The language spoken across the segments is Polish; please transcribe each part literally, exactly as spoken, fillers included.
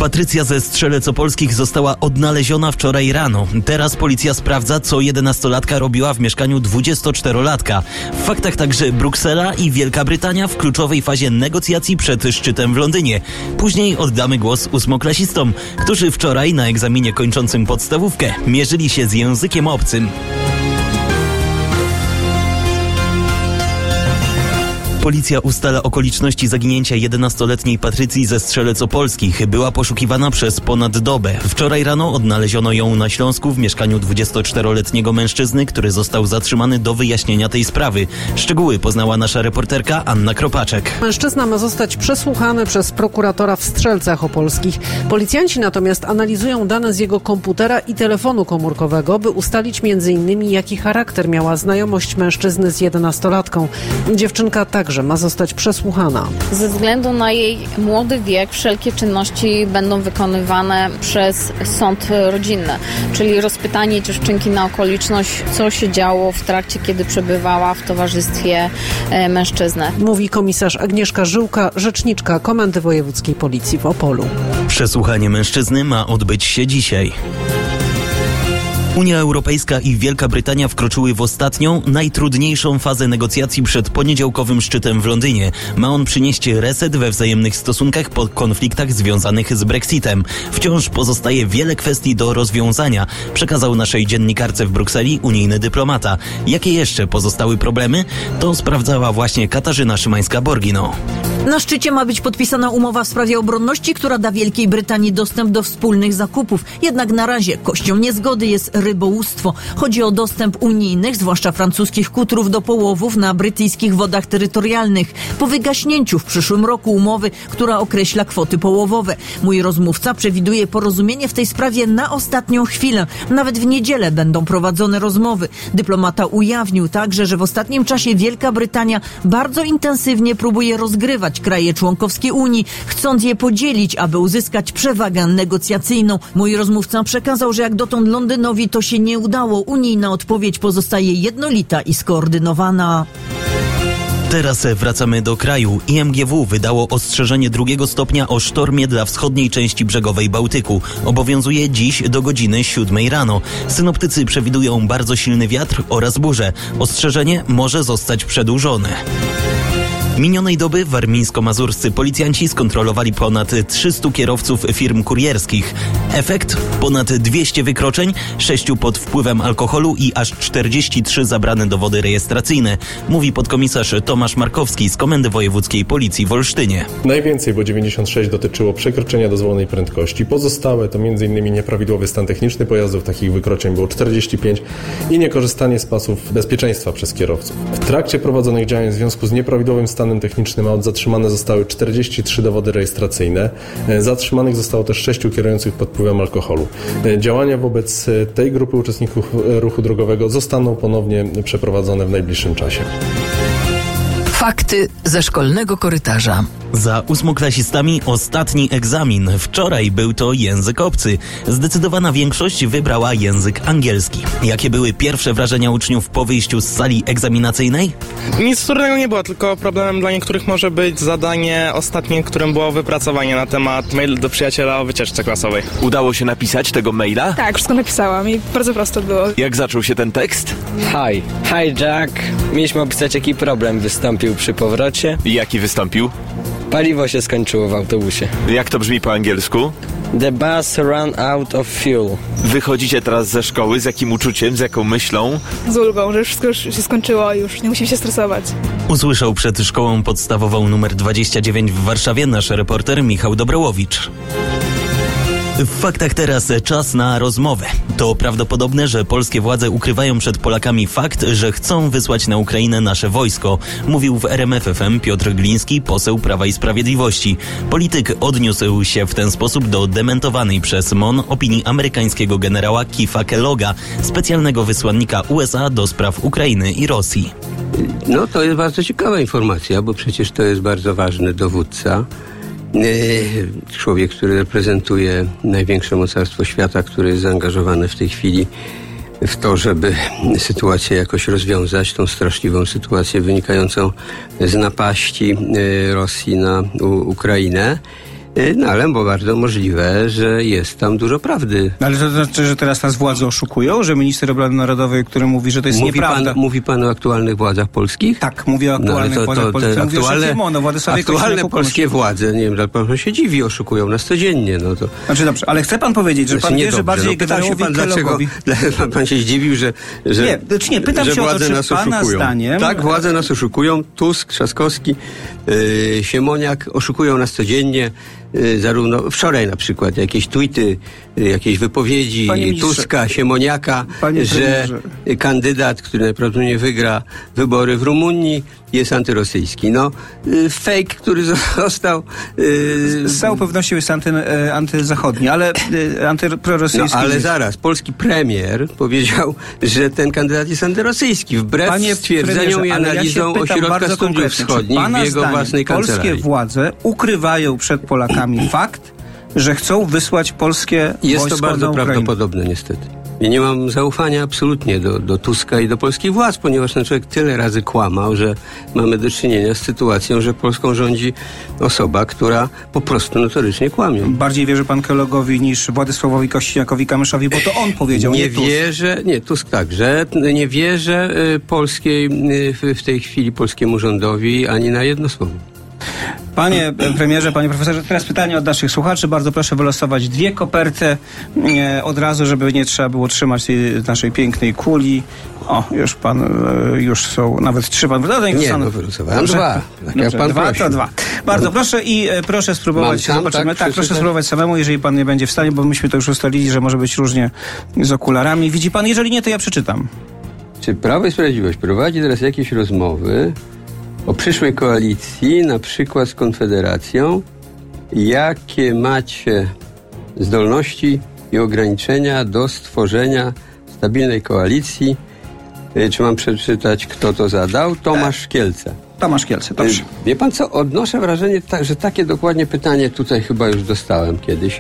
Patrycja ze Strzelec Opolskich została odnaleziona wczoraj rano. Teraz policja sprawdza, co jedenastolatka robiła w mieszkaniu dwudziestoczterolatka. W faktach także Bruksela i Wielka Brytania w kluczowej fazie negocjacji przed szczytem w Londynie. Później oddamy głos ósmoklasistom, którzy wczoraj na egzaminie kończącym podstawówkę mierzyli się z językiem obcym. Policja ustala okoliczności zaginięcia jedenastoletniej Patrycji ze Strzelec Opolskich. Była poszukiwana przez ponad dobę. Wczoraj rano odnaleziono ją na Śląsku w mieszkaniu dwudziestoczteroletniego mężczyzny, który został zatrzymany do wyjaśnienia tej sprawy. Szczegóły poznała nasza reporterka Anna Kropaczek. Mężczyzna ma zostać przesłuchany przez prokuratora w Strzelcach Opolskich. Policjanci natomiast analizują dane z jego komputera i telefonu komórkowego, by ustalić między innymi, jaki charakter miała znajomość mężczyzny z jedenastolatką. Dziewczynka także że ma zostać przesłuchana. Ze względu na jej młody wiek wszelkie czynności będą wykonywane przez sąd rodzinny, czyli rozpytanie dziewczynki na okoliczność, co się działo w trakcie, kiedy przebywała w towarzystwie e, mężczyzny. Mówi komisarz Agnieszka Żyłka, rzeczniczka Komendy Wojewódzkiej Policji w Opolu. Przesłuchanie mężczyzny ma odbyć się dzisiaj. Unia Europejska i Wielka Brytania wkroczyły w ostatnią, najtrudniejszą fazę negocjacji przed poniedziałkowym szczytem w Londynie. Ma on przynieść reset we wzajemnych stosunkach po konfliktach związanych z Brexitem. Wciąż pozostaje wiele kwestii do rozwiązania, przekazał naszej dziennikarce w Brukseli unijny dyplomata. Jakie jeszcze pozostały problemy? To sprawdzała właśnie Katarzyna Szymańska-Borgino. Na szczycie ma być podpisana umowa w sprawie obronności, która da Wielkiej Brytanii dostęp do wspólnych zakupów. Jednak na razie kością niezgody jest rybołówstwo. Chodzi o dostęp unijnych, zwłaszcza francuskich kutrów do połowów na brytyjskich wodach terytorialnych. Po wygaśnięciu w przyszłym roku umowy, która określa kwoty połowowe. Mój rozmówca przewiduje porozumienie w tej sprawie na ostatnią chwilę. Nawet w niedzielę będą prowadzone rozmowy. Dyplomata ujawnił także, że w ostatnim czasie Wielka Brytania bardzo intensywnie próbuje rozgrywać kraje członkowskie Unii, chcąc je podzielić, aby uzyskać przewagę negocjacyjną. Mój rozmówca przekazał, że jak dotąd Londynowi to się nie udało. Unijna odpowiedź pozostaje jednolita i skoordynowana. Teraz wracamy do kraju. I M G W wydało ostrzeżenie drugiego stopnia o sztormie dla wschodniej części brzegowej Bałtyku. Obowiązuje dziś do godziny siódmej rano. Synoptycy przewidują bardzo silny wiatr oraz burzę. Ostrzeżenie może zostać przedłużone. Minionej doby warmińsko-mazurscy policjanci skontrolowali ponad trzystu kierowców firm kurierskich. Efekt? Ponad dwieście wykroczeń, sześciu pod wpływem alkoholu i aż czterdzieści trzy zabrane dowody rejestracyjne, mówi podkomisarz Tomasz Markowski z Komendy Wojewódzkiej Policji w Olsztynie. Najwięcej, bo dziewięćdziesiąt sześć dotyczyło przekroczenia dozwolonej prędkości. Pozostałe to m.in. nieprawidłowy stan techniczny pojazdów, takich wykroczeń było czterdzieści pięć i niekorzystanie z pasów bezpieczeństwa przez kierowców. W trakcie prowadzonych działań w związku z nieprawidłowym stanem stanem technicznym aut zatrzymane zostały czterdzieści trzy dowody rejestracyjne. Zatrzymanych zostało też sześciu kierujących pod wpływem alkoholu. Działania wobec tej grupy uczestników ruchu drogowego zostaną ponownie przeprowadzone w najbliższym czasie. Fakty ze szkolnego korytarza. Za ósmoklasistami ostatni egzamin. Wczoraj był to język obcy. Zdecydowana większość wybrała język angielski. Jakie były pierwsze wrażenia uczniów po wyjściu z sali egzaminacyjnej? Nic trudnego nie było, tylko problemem dla niektórych może być zadanie ostatnie, którym było wypracowanie na temat mail do przyjaciela o wycieczce klasowej. Udało się napisać tego maila? Tak, wszystko napisałam i bardzo prosto było. Jak zaczął się ten tekst? Hi, hi Jack. Mieliśmy opisać, jaki problem wystąpił przy powrocie. I jaki wystąpił? Paliwo się skończyło w autobusie. Jak to brzmi po angielsku? The bus ran out of fuel. Wychodzicie teraz ze szkoły z jakim uczuciem, z jaką myślą? Z ulgą, że już wszystko już się skończyło, już nie musimy się stresować. Usłyszał przed szkołą podstawową numer dwadzieścia dziewięć w Warszawie nasz reporter Michał Dobrołowicz. W faktach teraz czas na rozmowę. To prawdopodobne, że polskie władze ukrywają przed Polakami fakt, że chcą wysłać na Ukrainę nasze wojsko, mówił w R M F F M Piotr Gliński, poseł Prawa i Sprawiedliwości. Polityk odniósł się w ten sposób do dementowanej przez M O N opinii amerykańskiego generała Keitha Kelloga, specjalnego wysłannika U S A do spraw Ukrainy i Rosji. No to jest bardzo ciekawa informacja, bo przecież to jest bardzo ważny dowódca. Człowiek, który reprezentuje największe mocarstwo świata, który jest zaangażowany w tej chwili w to, żeby sytuację jakoś rozwiązać, tą straszliwą sytuację wynikającą z napaści Rosji na Ukrainę. No ale bo bardzo możliwe, że jest tam dużo prawdy. Ale to znaczy, że teraz nas władze oszukują? Że minister obrony narodowej, który mówi, że to jest mówi nieprawda... Pan, mówi pan o aktualnych władzach polskich? Tak, mówię o aktualnych no, to, władzach to, polskich. to, Mówię aktualne, o Szymonu, Władysławie aktualne polskie władze, nie wiem, dlaczego pan się dziwi, oszukują nas codziennie. No to... Znaczy dobrze, ale chce pan powiedzieć, że pan wie, że bardziej no, się pan, dlaczego pan, pan się zdziwił, że, że, nie, znaczy nie, pytam że się władze o to, nas czy pana oszukują. zdaniem... Tak, władze nas oszukują. Tusk, Trzaskowski, yy, Siemoniak oszukują nas codziennie. Yy, zarówno wczoraj na przykład jakieś tweety, yy, jakieś wypowiedzi Tuska, Siemoniaka, że kandydat, który najprawdopodobniej wygra wybory w Rumunii, jest antyrosyjski. No, yy, fake, który został... Yy, Z całą pewnością jest anty, yy, antyzachodni, ale yy, antyprorosyjski. No, ale zaraz, polski premier powiedział, że ten kandydat jest antyrosyjski, wbrew Panie stwierdzeniom i analizom ja Ośrodka Studiów Wschodnich w jego własnej kancelarii. Polskie władze ukrywają przed Polakami fakt, że chcą wysłać polskie jest wojsko to bardzo na Ukrainę. prawdopodobne niestety. I nie mam zaufania absolutnie do, do Tuska i do polskich władz, ponieważ ten człowiek tyle razy kłamał, że mamy do czynienia z sytuacją, że Polską rządzi osoba, która po prostu notorycznie kłamie. Bardziej wierzy pan Kellogowi niż Władysławowi Kościniakowi-Kamyszowi, bo to on powiedział, nie, nie Tusk. wierzę, nie, Tusk także, nie wierzę y, polskiej, y, w tej chwili polskiemu rządowi ani na jedno słowo. Panie premierze, panie profesorze, teraz pytanie od naszych słuchaczy. Bardzo proszę wylosować dwie koperty e, od razu, żeby nie trzeba było trzymać tej naszej pięknej kuli. O, już pan, e, już są nawet trzy pan wydaje. Nie, no wylosowałem dwa. Tak jak pan dwa prosił. to dwa. Bardzo proszę i e, proszę spróbować. Mam sam, zobaczymy. tak, Tak, proszę spróbować samemu, jeżeli pan nie będzie w stanie, bo myśmy to już ustalili, że może być różnie z okularami. Widzi pan, jeżeli nie, to ja przeczytam. Czy Prawo i Sprawiedliwość prowadzi teraz jakieś rozmowy o przyszłej koalicji, na przykład z Konfederacją? Jakie macie zdolności i ograniczenia do stworzenia stabilnej koalicji? Czy mam przeczytać, kto to zadał? Tomasz Szkielce. Tomasz Szkielce, proszę. Wie pan co? Odnoszę wrażenie, że takie dokładnie pytanie tutaj chyba już dostałem kiedyś.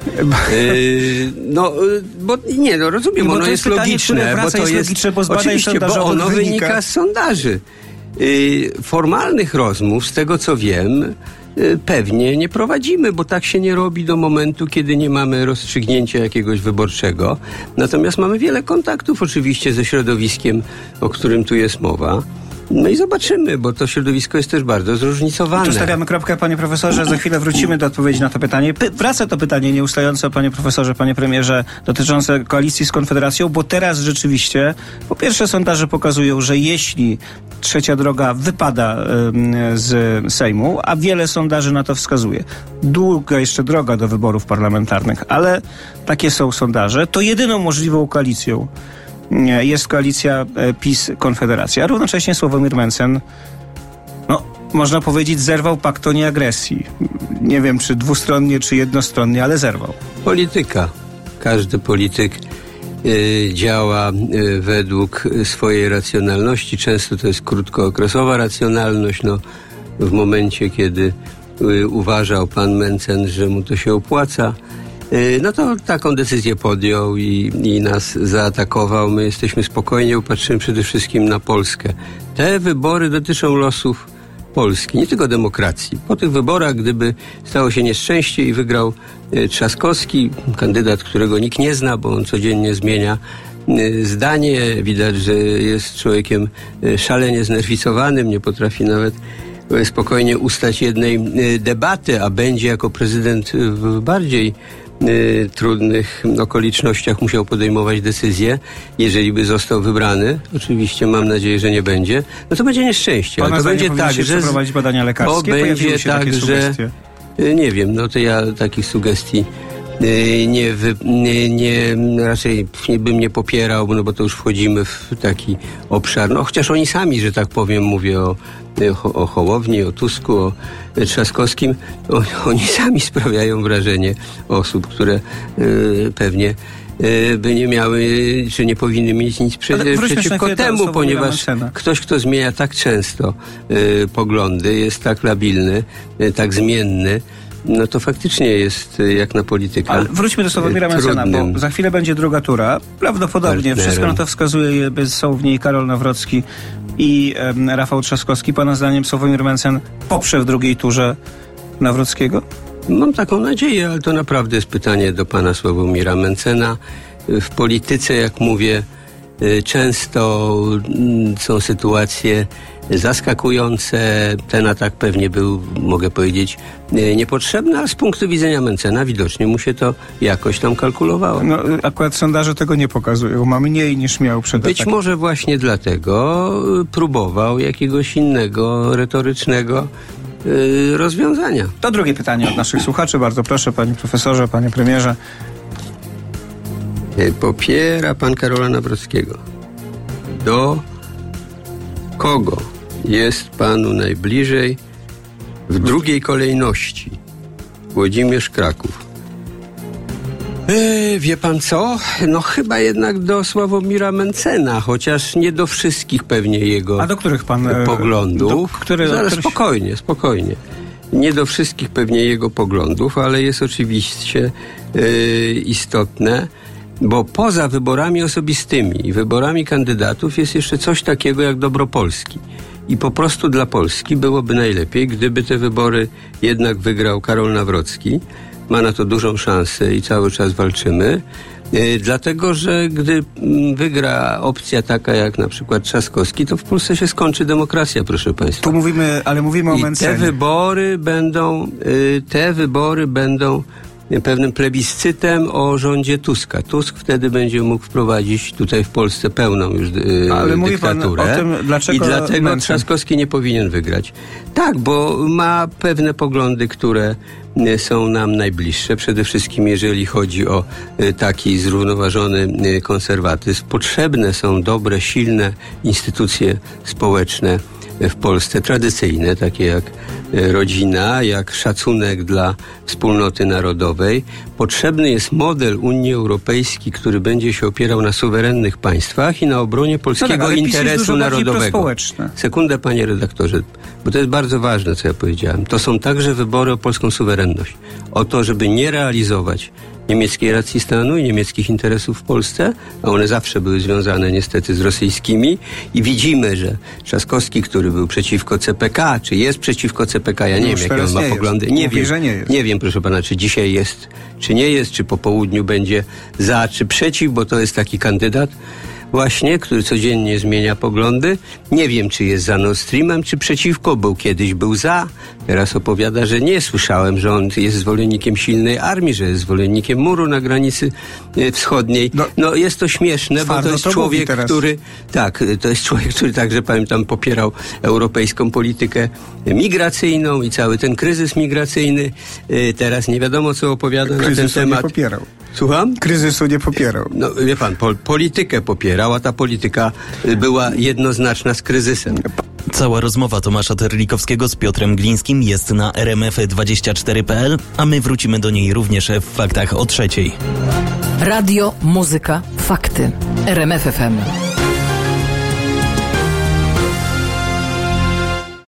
Yy, no, bo nie, no rozumiem, bo ono to jest, jest pytanie, logiczne, bo to jest, jest logiczne, bo oczywiście, bo ono wynika. wynika z sondaży. Yy, formalnych rozmów, z tego co wiem, yy, pewnie nie prowadzimy, bo tak się nie robi do momentu, kiedy nie mamy rozstrzygnięcia jakiegoś wyborczego. Natomiast mamy wiele kontaktów oczywiście ze środowiskiem, o którym tu jest mowa. No i zobaczymy, bo to środowisko jest też bardzo zróżnicowane. Tu stawiamy kropkę, panie profesorze. Za chwilę wrócimy do odpowiedzi na to pytanie. Py- wraca to pytanie nieustające, panie profesorze, panie premierze, dotyczące koalicji z Konfederacją, bo teraz rzeczywiście, po pierwsze sondaże pokazują, że jeśli Trzecia Droga wypada y, z Sejmu, a wiele sondaży na to wskazuje, długa jeszcze droga do wyborów parlamentarnych, ale takie są sondaże, to jedyną możliwą koalicją jest koalicja PiS-Konfederacja. A równocześnie Sławomir Mencen, no, można powiedzieć, zerwał pakt o nieagresji. Nie wiem, czy dwustronnie, czy jednostronnie, ale zerwał. Polityka. Każdy polityk y, działa y, według swojej racjonalności. Często to jest krótkookresowa racjonalność. No, w momencie, kiedy y, uważał pan Mencen, że mu to się opłaca, no to taką decyzję podjął i, i nas zaatakował. My jesteśmy spokojni, bo patrzymy przede wszystkim na Polskę. Te wybory dotyczą losów Polski, nie tylko demokracji. Po tych wyborach, gdyby stało się nieszczęście i wygrał e, Trzaskowski, kandydat, którego nikt nie zna, bo on codziennie zmienia e, zdanie, widać, że jest człowiekiem e, szalenie znerwicowanym, nie potrafi nawet e, spokojnie ustać jednej e, debaty, a będzie jako prezydent w bardziej Y, trudnych okolicznościach musiał podejmować decyzje, jeżeli by został wybrany, oczywiście mam nadzieję, że nie będzie, no to będzie nieszczęście. Pana ale to będzie tak, że przeprowadzić badania lekarskie, to będzie się tak, że y, nie wiem, no to ja takich sugestii y, nie, wy, nie, nie raczej nie bym nie popierał, no bo to już wchodzimy w taki obszar, no chociaż oni sami, że tak powiem, mówię o O, o Hołowni, o Tusku, o Trzaskowskim, o, oni sami sprawiają wrażenie osób, które y, pewnie y, by nie miały, czy nie powinny mieć nic prze, przeciwko temu, ponieważ ktoś, kto zmienia tak często y, poglądy, jest tak labilny, y, tak zmienny, no to faktycznie jest y, jak na polityka. Ale wróćmy do Sławomira Mencena, bo za chwilę będzie druga tura. Prawdopodobnie partnerem. Wszystko na to wskazuje, są w niej Karol Nawrocki i e, Rafał Trzaskowski. Pana zdaniem Sławomir Mencen poprze w drugiej turze Nawrockiego? Mam taką nadzieję, ale to naprawdę jest pytanie do pana Sławomira Mentzena. W polityce, jak mówię, często są sytuacje zaskakujące. Ten atak pewnie był, mogę powiedzieć, niepotrzebny, ale z punktu widzenia Mentzena widocznie mu się to jakoś tam kalkulowało. No, akurat sondaże tego nie pokazują. Ma mniej niż miał przed Być atakiem. może właśnie dlatego próbował jakiegoś innego retorycznego yy, rozwiązania. To drugie pytanie od naszych słuchaczy. Bardzo proszę, panie profesorze, panie premierze. Popiera pan Karola Nawrockiego. Do kogo jest panu najbliżej w drugiej kolejności? Włodzimierz Kraków. E, wie pan co? No chyba jednak do Sławomira Mentzena, chociaż nie do wszystkich pewnie jego A do których pan poglądów. Do, który, Zaraz, który... spokojnie, spokojnie. Nie do wszystkich pewnie jego poglądów, ale jest oczywiście e, istotne, bo poza wyborami osobistymi i wyborami kandydatów jest jeszcze coś takiego jak dobro Polski. I po prostu dla Polski byłoby najlepiej, gdyby te wybory jednak wygrał Karol Nawrocki. Ma na to dużą szansę i cały czas walczymy. Yy, dlatego, że gdy wygra opcja taka jak na przykład Trzaskowski, to w Polsce się skończy demokracja, proszę państwa. Tu mówimy, ale mówimy o I Mentzenie. te wybory będą, yy, te wybory będą pewnym plebiscytem o rządzie Tuska. Tusk wtedy będzie mógł wprowadzić tutaj w Polsce pełną już yy, Ale mówi dyktaturę. Pan o tym, dlaczego I dlatego Mentzen? Trzaskowski nie powinien wygrać. Tak, bo ma pewne poglądy, które y, są nam najbliższe. Przede wszystkim jeżeli chodzi o y, taki zrównoważony y, konserwatyzm. Potrzebne są dobre, silne instytucje społeczne w Polsce, tradycyjne, takie jak rodzina, jak szacunek dla wspólnoty narodowej. Potrzebny jest model Unii Europejskiej, który będzie się opierał na suwerennych państwach i na obronie polskiego no tak, interesu narodowego. Sekundę, panie redaktorze, bo to jest bardzo ważne, co ja powiedziałem. To są także wybory o polską suwerenność. O to, żeby nie realizować niemieckiej racji stanu i niemieckich interesów w Polsce, a one zawsze były związane niestety z rosyjskimi i widzimy, że Trzaskowski, który był przeciwko C P K, czy jest przeciwko C P K, ja nie no wiem, jakie on ma poglądy. Nie Mówi, wiem, że nie jest. nie wiem, proszę pana, czy dzisiaj jest, czy nie jest, czy po południu będzie za, czy przeciw, bo to jest taki kandydat właśnie, który codziennie zmienia poglądy. Nie wiem, czy jest za Nord Streamem, czy przeciwko. Był kiedyś, był za. Teraz opowiada, że nie. Słyszałem, że on jest zwolennikiem silnej armii, że jest zwolennikiem muru na granicy e, wschodniej. No, no jest to śmieszne, bo to jest to człowiek, który... Tak, to jest człowiek, który także, pamiętam, popierał europejską politykę migracyjną i cały ten kryzys migracyjny. E, teraz nie wiadomo, co opowiada Kryzysu na ten temat. Nie popierał. Słucham? Kryzysu nie popierał. No wie pan, pol- politykę popierał, a ta polityka była jednoznaczna z kryzysem. Cała rozmowa Tomasza Terlikowskiego z Piotrem Glińskim jest na r m f dwadzieścia cztery kropka p l, a my wrócimy do niej również w faktach o trzeciej. Radio, muzyka, fakty. R M F F M.